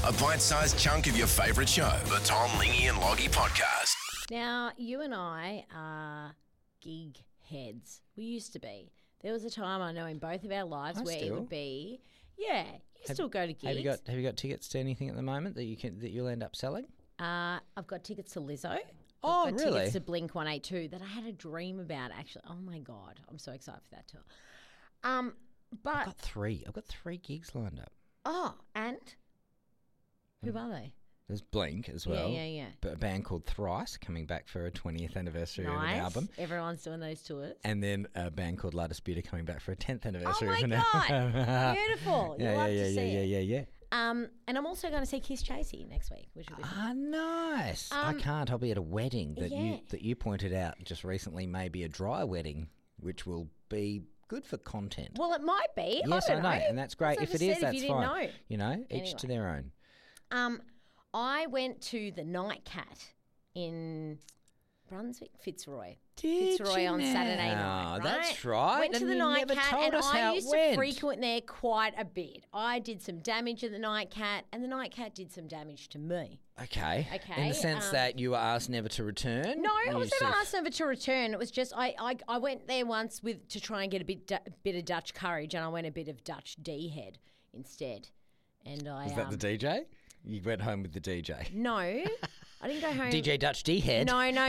A bite-sized chunk of your favourite show. The Tom, Lingy and Loggy Podcast. Now, you and I are gig heads. We used to be. There was a time I know in both of our lives where it would be, you still go to gigs. Have you got tickets to anything at the moment that you'll end up selling? I've got tickets to Lizzo. Oh, I've got really? tickets to Blink 182 that I had a dream about, actually. Oh, my God. I'm so excited for that tour. I've got three gigs lined up. Oh, and? Who are they? There's Blink as well. Yeah. But a band called Thrice coming back for a 20th anniversary of an Nice. album. Everyone's doing those tours. And then a band called La Disputa coming back for a 10th Oh, anniversary my of an God. album. Beautiful. You love to see it. Yeah. And I'm also going to see Kiss Chasey next week, which will be fun. Ah, nice. I can't. I'll be at a wedding that Yeah. you pointed out just recently, maybe a dry wedding, which will be good for content. Well, it might be. Yes, I don't know. and that's great. That's If what I it is, said, that's if you didn't fine. know. You know, each to Anyway. their own. I went to the Nightcat in Brunswick, Fitzroy. Did Fitzroy you on Saturday now? night. That's right. Went to And the you never Nightcat, told and us I how it used went. to frequent there quite a bit. I did some damage at the Nightcat, and the Nightcat did some damage to me. Okay. Okay, In the sense that you were asked never to return? No, I You was sort never of- asked never to return. It was just I went there once to try and get a bit of Dutch courage, and I went a bit of Dutch D head instead. And I Was that the DJ? You went home with the DJ. No, I didn't go home. DJ Dutch D head. No. No,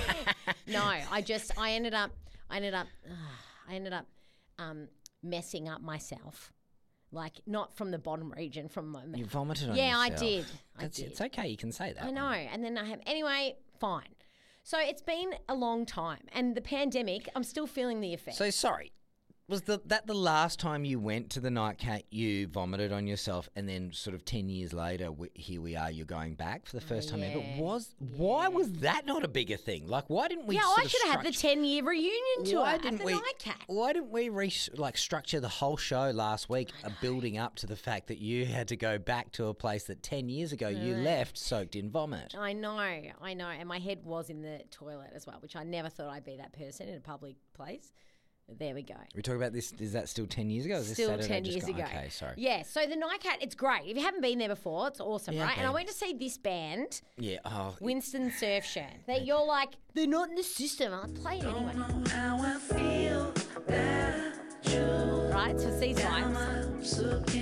I ended up messing up myself. Like, not from the bottom region, from my mouth. You vomited on Yeah, yourself. I did. I did. It's okay. You can say that. I know. And then anyway, fine. So it's been a long time. And the pandemic, I'm still feeling the effects. So sorry. Was that the last time you went to the Nightcat, you vomited on yourself, and then sort of 10 years later, here we are, you're going back for the first time ever? Why was that not a bigger thing? Like, why didn't we I should have had the 10-year reunion tour at the Nightcat. Why didn't we structure the whole show last week building up to the fact that you had to go back to a place that 10 years ago you left soaked in vomit? I know. And my head was in the toilet as well, which I never thought I'd be that person in a public place. There we go. We talk about this, is that still 10 years ago? Or is this Still Saturday 10 just years gone? ago. Okay, sorry. Yeah, so the Nightcat, it's great. If you haven't been there before, it's awesome, Yeah, right? And I okay. went to see this band, Yeah. Oh, Winston Surfshirt. You're like, they're not in the system. I'll play it anyway. Right, so it's these vibes.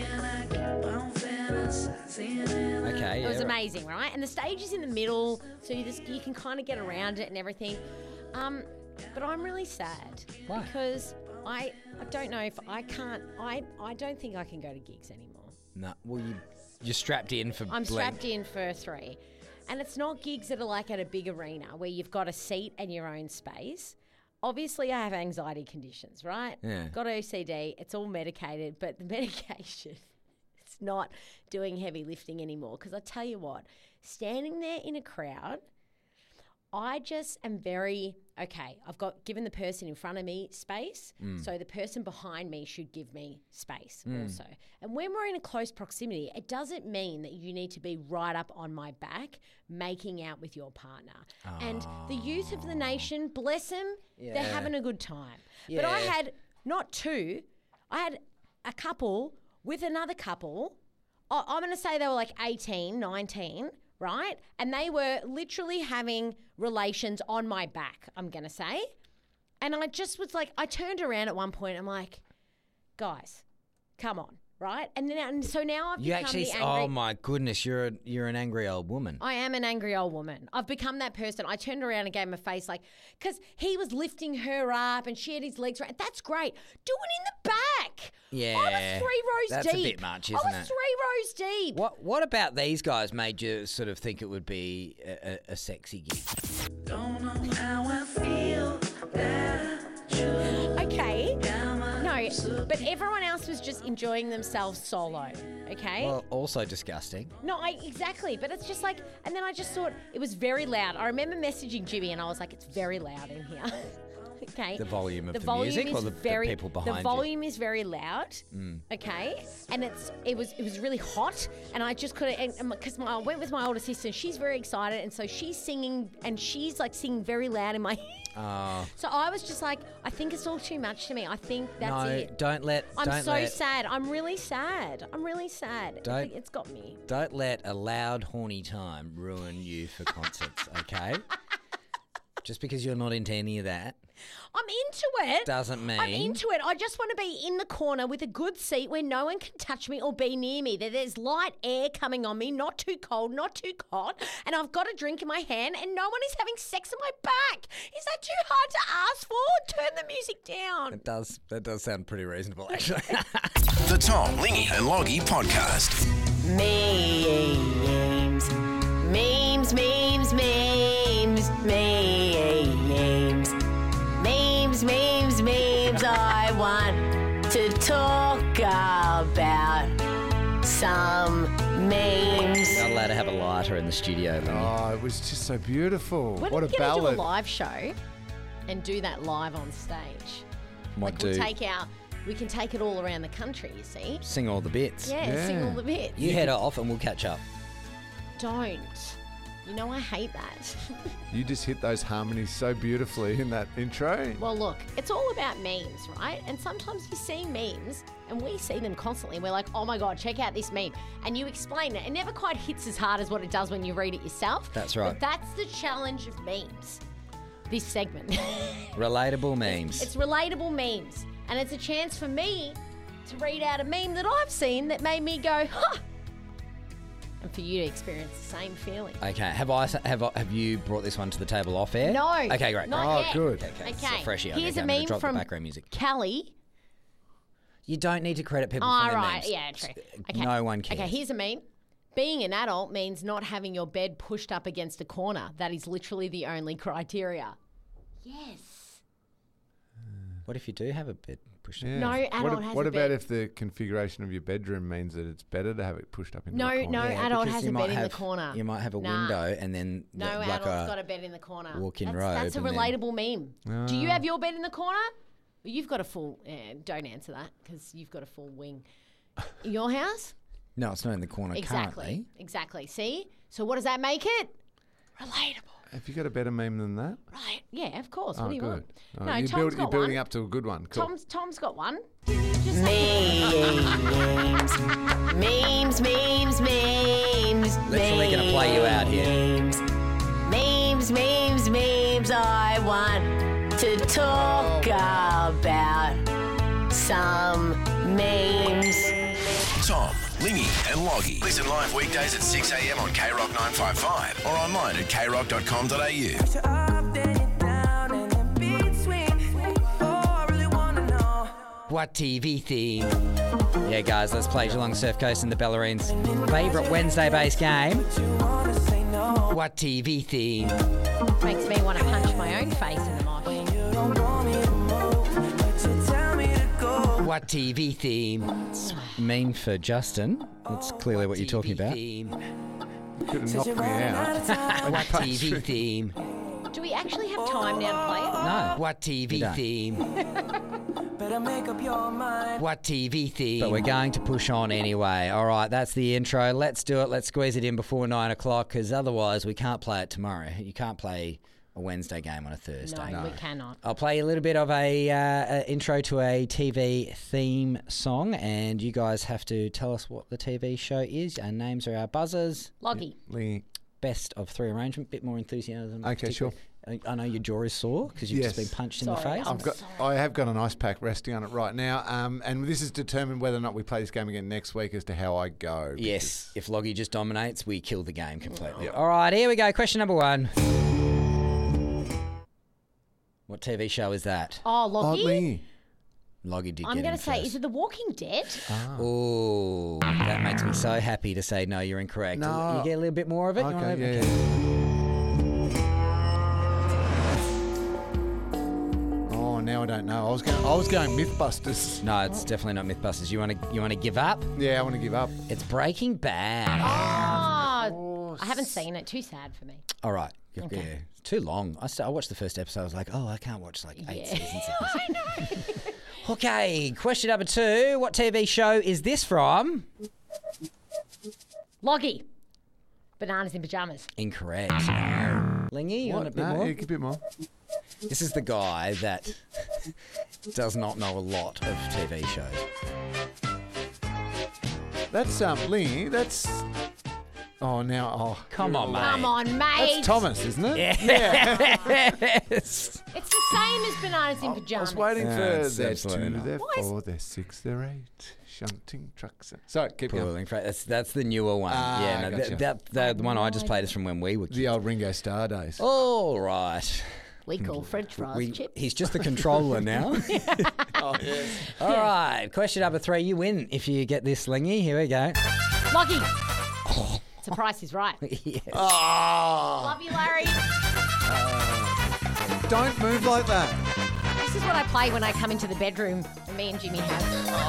okay. It was amazing, right? And the stage is in the middle, so you can kind of get around it and everything. But I'm really sad. Why? Because I don't know if I can't. I don't think I can go to gigs anymore. No, well, you're strapped in for I'm Blink. strapped in for 3. And it's not gigs that are like at a big arena where you've got a seat and your own space. Obviously, I have anxiety conditions, right? Yeah. Got OCD. It's all medicated, but the medication, it's not doing heavy lifting anymore. Because I tell you what, standing there in a crowd, I just am I've got given the person in front of me space, so the person behind me should give me space also. And when we're in a close proximity, it doesn't mean that you need to be right up on my back making out with your partner. And the youth of the nation, bless them, they're having a good time. But I Yeah. had not 2, I had a couple with another couple. I'm going to say they were like 18, 19, right? And they were literally having relations on my back, I'm going to say. And I just was like, I turned around at one point, I'm like, guys, come on, right? And so now I've You become actually, the angry... oh my goodness, you're an angry old woman. I am an angry old woman. I've become that person. I turned around and gave him a face because he was lifting her up and she had his legs right. That's great. Do it in the back. Yeah, I was 3 rows that's a deep. bit much, I isn't was it? 3 rows deep. What about these guys made you sort of think it would be a sexy gig? Don't know how I feel that you Okay. No, but everyone else was just enjoying themselves solo. Okay. Well, also disgusting. No, exactly. But it's just like, and then I just thought it was very loud. I remember messaging Jimmy and I was like, it's very loud in here. Okay. The volume of the volume music is or the people behind The volume is very loud. Okay, and it was really hot, and I just couldn't. Because I went with my older sister, and she's very excited, and so she's singing, and she's like singing very loud in my. So I was just like, I think it's all too much to me. I think that's it. Don't let. I'm so sad. I'm really sad. I think it's got me. Don't let a loud, horny time ruin you for concerts, okay? Just because you're not into any of that I'm into it. doesn't mean... I'm into it. I just want to be in the corner with a good seat where no one can touch me or be near me. There's light air coming on me, not too cold, not too hot, and I've got a drink in my hand and no one is having sex on my back. Is that too hard to ask for? Turn the music down. That does sound pretty reasonable, actually. The Tom, Lingy and Loggy Podcast. Memes. Memes, memes, memes, memes. Memes, memes, memes. I want to talk about some memes. Not allowed to have a lighter in the studio, though. Oh, it was just so beautiful. When what are a we going to do a ballad. live show and do that live on stage? Might We'll do. we can take it all around the country, you see? Sing all the bits. Yeah, sing Yeah. all the bits. You head off and we'll catch up. Don't. You know I hate that. You just hit those harmonies so beautifully in that intro. Well, look, it's all about memes, right? And sometimes you see memes, and we see them constantly. And we're like, oh my God, check out this meme. And you explain it. It never quite hits as hard as what it does when you read it yourself. That's right. But that's the challenge of memes, this segment. Relatable memes. It's relatable memes. And it's a chance for me to read out a meme that I've seen that made me go, huh. And for you to experience the same feeling. Okay, have you brought this one to the table off air? No. Okay, great. Not Oh, yet. good. Okay, Okay. it's a freshie. Here's Okay, a I'm gonna meme drop the from background music. Callie. You don't need to credit people Oh, for their right. memes. Yeah, true. Okay. No one cares. Okay, here's a meme. Being an adult means not having your bed pushed up against a corner. That is literally the only criteria. Yes. What if you do have a bed pushed up? Yeah. No adult has What a about bed. if the configuration of your bedroom means that it's better to have it pushed up into No, the corner? no Yeah, adult because has you a might bed in the have- corner. You might have a Nah. window and then No like adult's got a bed in the corner. walk-in That's robe a and then- relatable meme. Do you have your bed in the corner? Well, you've got a full... don't answer that because you've got a full wing. In your house? No, it's not in the corner currently. Exactly. See? So what does that make it? Relatable. Have you got a better meme than that? Right. Yeah, of course. Oh, What do you good. want? All No, right, Tom's you're got building one. up to a good one. Cool. Tom's got one. Memes, memes, memes, memes. Literally gonna play you out here. Memes, memes, memes. I want to talk about some memes. Tom, Lingy and Loggy. Listen live weekdays at 6 a.m. on KROC 955 or online at krock.com.au. What TV theme? Yeah, guys, let's play Geelong Surf Coast and the Bellarines' favourite Wednesday-based game. What TV theme? Makes me want to punch my own face in the mosh. What TV theme? Meme for Justin. That's clearly what you're talking about. Could have knocked me out. What TV theme? Do we actually have time now to play it? No. What TV theme? What TV theme? But we're going to push on anyway. All right, that's the intro. Let's do it. Let's squeeze it in before 9 o'clock because otherwise we can't play it tomorrow. You can't play a Wednesday game on a Thursday. No, we cannot. I'll play a little bit of a intro to a TV theme song, and you guys have to tell us what the TV show is. Our names are our buzzers. Loggy. Lee. Best of three arrangement, bit more enthusiasm. Okay, sure. I know your jaw is sore because you've just Yes. been punched in Sorry, the face. I'm I have got an ice pack resting on it right now, and this is determined whether or not we play this game again next week as to how I go. Yes, if Loggy just dominates, we kill the game completely. All right, here we go. Question number 1. What TV show is that? Oh, Loggy? Lee. Loggy did I'm get going in to say, first. is it The Walking Dead? Oh, that makes me so happy to say no, you're incorrect. No. You get a little bit more of it? You want Okay, to- yeah. Oh, now I don't know. I was going MythBusters. No, it's definitely not MythBusters. You want to give up? Yeah, I want to give up. It's Breaking Bad. Oh, I haven't seen it. Too sad for me. All right, Yeah, it's too long. I watched the first episode. I was like, I can't watch like 8 seasons of this. I know. Okay, question number 2. What TV show is this from? Loggy. Bananas in Pajamas. Incorrect. Lingy, you want a bit No, more? yeah, a bit more. This is the guy that does not know a lot of TV shows. That's Lingy. That's. Oh, now. Oh, Come on, mate. Come on, mate. That's Thomas, isn't it? Yes. It's the same as Bananas in I Pajamas. was waiting No, for it's their absolutely 2, not. their Why is- 4, their 6, their 8. Shunting trucks. Sorry, keep going. Pulling freight. That's the newer one. Yeah, no, gotcha. the one I just played is from when we were kids. The old Ringo Starr days. All right. We call French fries chips. He's just the controller now. Oh, yes. All right. Question number 3. You win if you get this, Lingy. Here we go. Loggy. The Price is Right. Yes. Oh, Love you, Larry. don't move like that. This is what I play when I come into the bedroom and me and Jimmy have.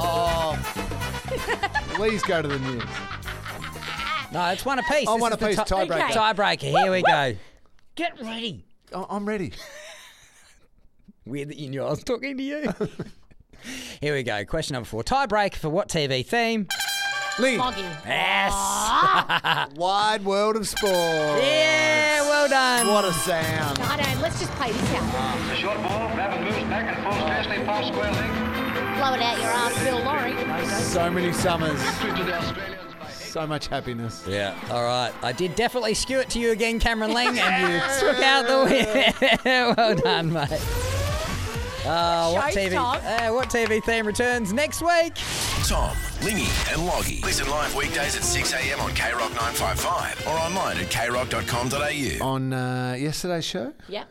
Please go to the news. No, it's one apiece. Oh, This one is the apiece, tiebreaker. Okay. Tiebreaker. Here we go. Get ready. Oh, I'm ready. Weird that you knew I was talking to you. Here we go. Question number 4. Tiebreaker for what TV theme? Lee, Loggy. Yes. Wide World of Sport. Yeah, well done. What a sound. I know. Let's just play this out. It's a short ball, Rabbit moves back and forth, scarcely past square leg. Blow it out your ass, Bill Laurie. So many summers. To the Australians by So much happiness. Yeah, all right. I did definitely skew it to you again, Cameron Lang, and you took out the win. Well done, mate. What Show, TV? Tom. What TV theme returns next week? Tom, Lingy and Loggy. Listen live weekdays at 6 a.m. on KROC 955 or online at kroc.com.au. On yesterday's show, Yep.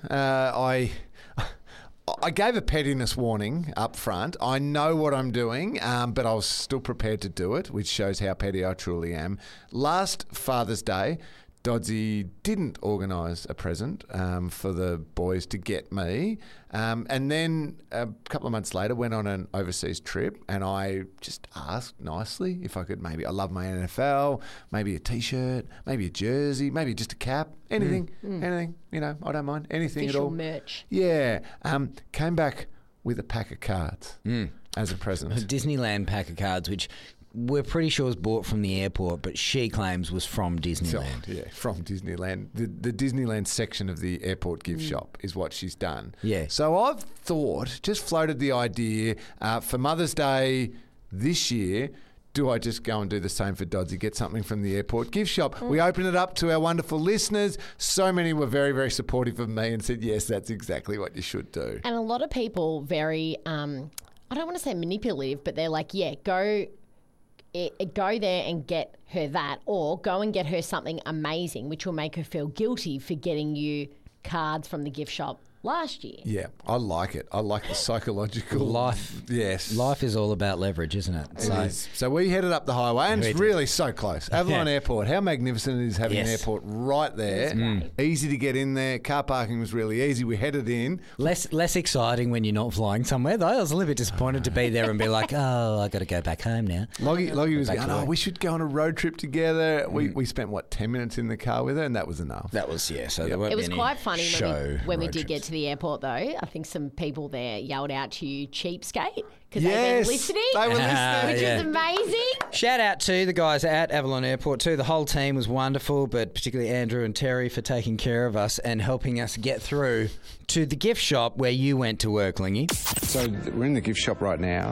I gave a pettiness warning up front. I know what I'm doing, but I was still prepared to do it, which shows how petty I truly am. Last Father's Day, Dodsy didn't organise a present for the boys to get me. And then a couple of months later went on an overseas trip, and I just asked nicely if I could maybe, I love my NFL, maybe a T-shirt, maybe a jersey, maybe just a cap, anything, you know, I don't mind, anything at Official all. merch. Yeah. Came back with a pack of cards as a present. A Disneyland pack of cards, which we're pretty sure was bought from the airport, but she claims was from So, Disneyland. yeah, from Disneyland. The Disneyland section of the airport gift shop is what she's done. Yeah. So I've thought, just floated the idea for Mother's Day this year, do I just go and do the same for Dodsy, get something from the airport gift shop? We opened it up to our wonderful listeners. So many were very, very supportive of me and said, yes, that's exactly what you should do. And a lot of people very, I don't want to say manipulative, but they're like, yeah, go there and get her that, or go and get her something amazing, which will make her feel guilty for getting you cards from the gift shop last year. Yeah, I like it. I like the psychological Life. Yes. Life is all about leverage, isn't it? It is. So we headed up the highway, and We it's did. really so close. Avalon Yeah. Airport. How magnificent it is having an Yes. airport right there. Easy to get in there. Car parking was really easy. We headed in. Less exciting when you're not flying somewhere, though. I was a little bit disappointed to be there and be like, oh, I got to go back home now. Loggy was Back going, to oh, work. we should go on a road trip together. We spent, 10 minutes in the car with her, and that was enough. That was, yeah. So there weren't It was any quite funny when we road did get trips. to the airport, though. I think some people there yelled out to you, cheapskate, because Yes, they've been listening, they were listening. which yeah. is amazing. Shout out to the guys at Avalon Airport too. The whole team was wonderful, but particularly Andrew and Terry for taking care of us and helping us get through to the gift shop where you went to work, Lingy. So we're in the gift shop right now.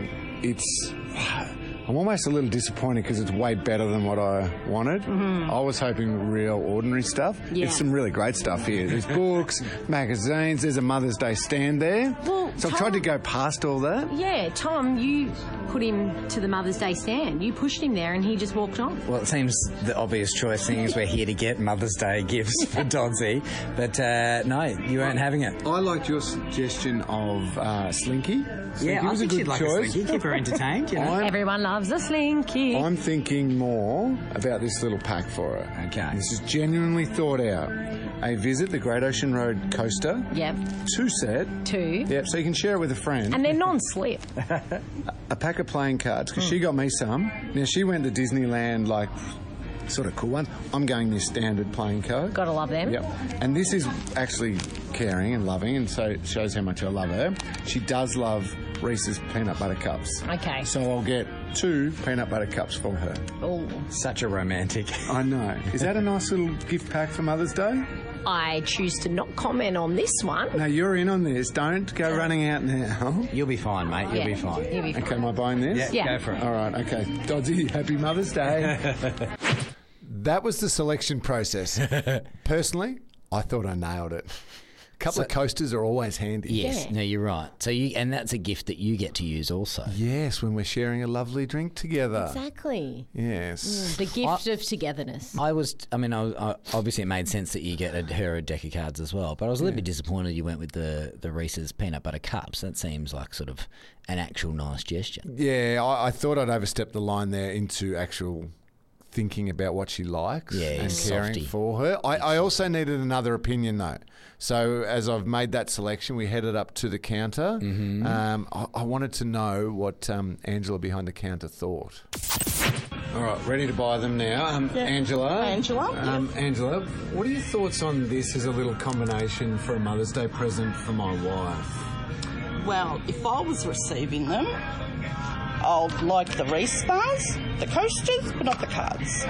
I'm almost a little disappointed because it's way better than what I wanted. I was hoping real ordinary stuff. Yeah. It's some really great stuff here. There's books, magazines, there's a Mother's Day stand there. Well, So I've tried to go past all that. Yeah, Tom, you put him to the Mother's Day stand. You pushed him there and he just walked on. Well, it seems the obvious choice, seeing as we're here to get Mother's Day gifts for Dodsy. But no, you weren't having it. I liked your suggestion of Slinky. Slinky was a good choice. Keep her entertained, you know. Everyone loves a slinky. I'm thinking more about this little pack for her. Okay. This is genuinely thought out. A visit the Great Ocean Road coaster. Yep, 2 set. 2. Yep, so you can share it with a friend. And they're non-slip. A pack of playing cards, because she got me some. Now, she went to Disneyland like sort of cool ones. I'm going this standard plain Coke. Gotta love them. Yep. And this is actually caring and loving, and so it shows how much I love her. She does love Reese's peanut butter cups. Okay. So I'll get 2 peanut butter cups for her. Oh, Such a romantic. I know. Is that a nice little gift pack for Mother's Day? I choose to not comment on this one. No, you're in on this. Don't go running out now. You'll be fine, mate. You'll be fine. You'll be fine. Okay, am I buying this? Yeah. Go for it. All right, okay. Dodgy, happy Mother's Day. That was the selection process. Personally, I thought I nailed it. A couple of coasters are always handy. Yes, Yeah. no, you're right. So and that's a gift that you get to use also. Yes, when we're sharing a lovely drink together. Exactly. Yes. The gift of togetherness. I obviously it made sense that you get her a deck of cards as well, but I was a little bit disappointed you went with the Reese's peanut butter cups. That seems like sort of an actual nice gesture. Yeah, I thought I'd overstep the line there into actual thinking about what she likes Yeah, and he's caring softy. for her. I also needed another opinion though. So as I've made that selection, we headed up to the counter. Mm-hmm. I wanted to know what Angela behind the counter thought. All right, ready to buy them now. Angela. Angela, what are your thoughts on this as a little combination for a Mother's Day present for my wife? Well, if I was receiving them, I'd like the Reese bars, the coasters, but not the cards.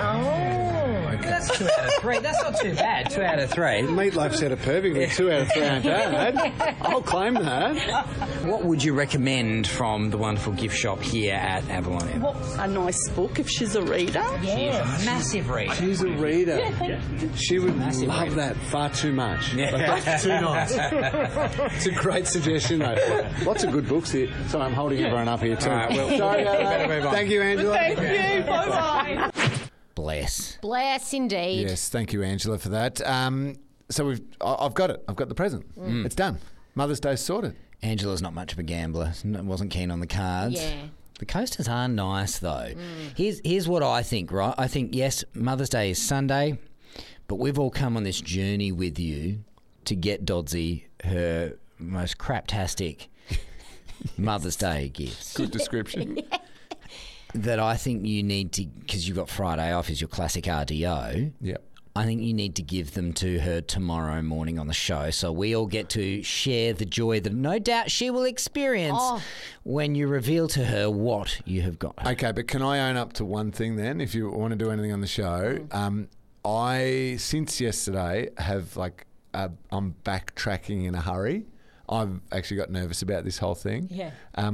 That's 2 out of 3. That's not too bad. 2 out of 3. Meatloaf said it perfectly. 2 out of 3 ain't bad. I'll claim that. What would you recommend from the wonderful gift shop here at Avalon? What a nice book if she's a reader. Massive read. She's a reader. She would Massive love reader. that far too much. Yeah. Like, that's too nice. It's a great suggestion, though. Lots of good books here. Sorry, I'm holding everyone up here, too. All right, well, Sorry about we better that. move on. Thank you, Angela. Thank you. Bye-bye. Bless. Bless indeed. Yes, thank you, Angela, for that. So I've got it. I've got the present. It's done. Mother's Day's sorted. Angela's not much of a gambler. Wasn't keen on the cards. Yeah. The coasters are nice though. Here's what I think, right? I think, yes, Mother's Day is Sunday, but we've all come on this journey with you to get Dodsy her most craptastic Mother's Day gifts. Good description. That I think you need to, because you've got Friday off as your classic RDO. Yep. I think you need to give them to her tomorrow morning on the show, so we all get to share the joy that no doubt she will experience when you reveal to her what you have got. Okay, but can I own up to one thing then? If you want to do anything on the show, I since yesterday have I'm backtracking in a hurry. I've actually got nervous about this whole thing. Yeah.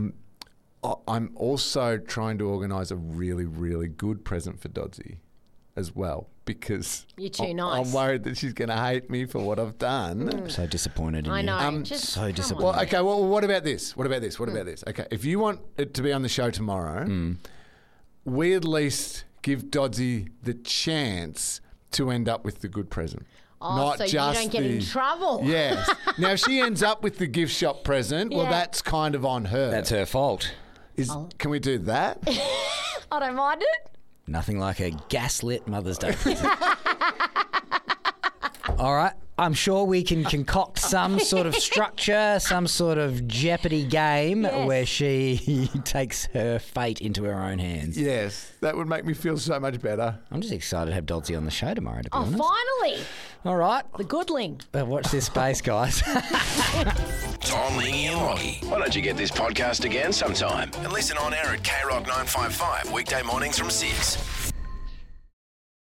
I'm also trying to organise a really, really good present for Dodsy as well, because You're too nice. I'm worried that she's going to hate me for what I've done. I'm so disappointed in I you. know. Just so come disappointed. on. Well, okay, well, what about this? What about this? What about this? Okay, if you want it to be on the show tomorrow, we at least give Dodsy the chance to end up with the good present. Oh, so you don't get in trouble. Yes. Now, if she ends up with the gift shop present, well, Yeah. that's kind of on her. That's her fault. Can we do that? I don't mind it. Nothing like a gaslit Mother's Day present. All right. I'm sure we can concoct some sort of structure, some sort of Jeopardy game Yes. where she takes her fate into her own hands. Yes. That would make me feel so much better. I'm just excited to have Dodsy on the show tomorrow, to be Oh, honest. finally. All right. The goodling. Watch this space, guys. Tom, Lingy and Loggy. Why don't you get this podcast again sometime and listen on air at KROC 955 weekday mornings from 6.